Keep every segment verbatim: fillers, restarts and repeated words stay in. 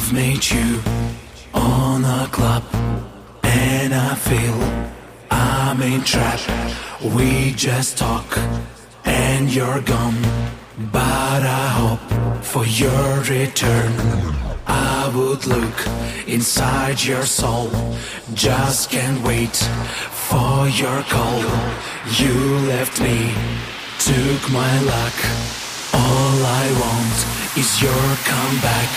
I've met you on a club and I feel I'm in trap. We just talk and you're gone, but I hope for your return. I would look inside your soul, just can't wait for your call. You left me, took my luck, all I want is your comeback.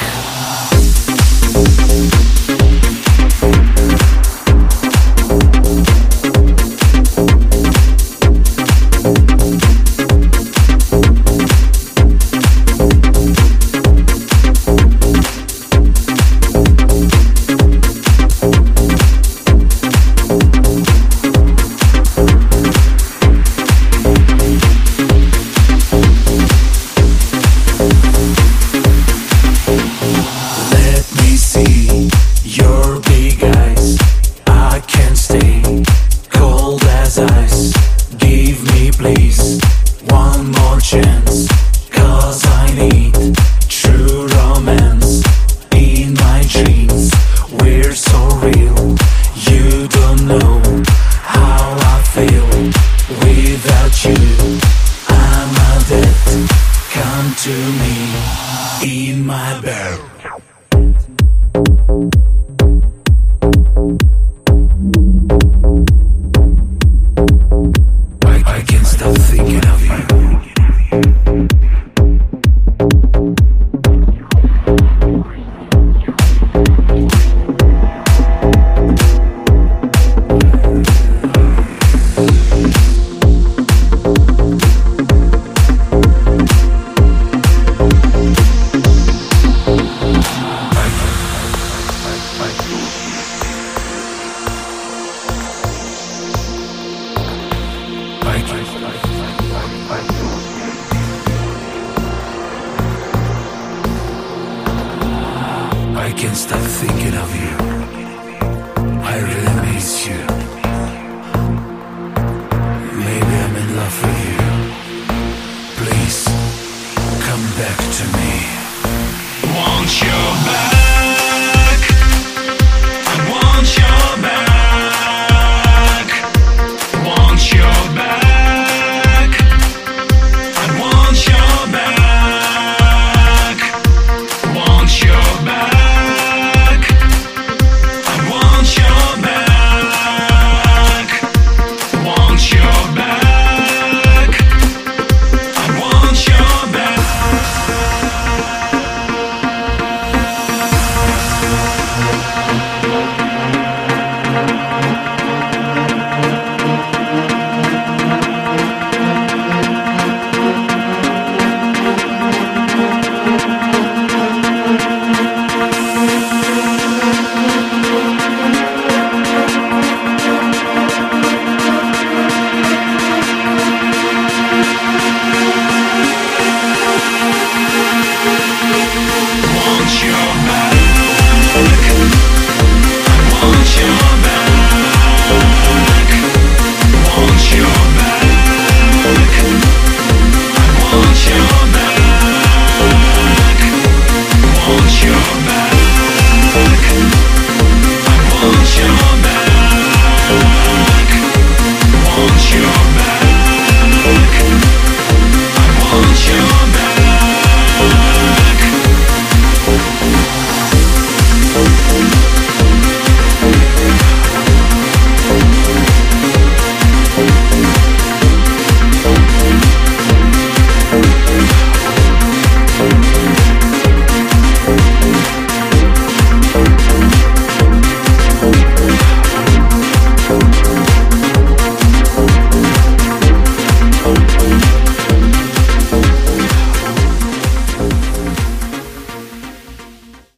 I can't stop thinking of you. I really miss you.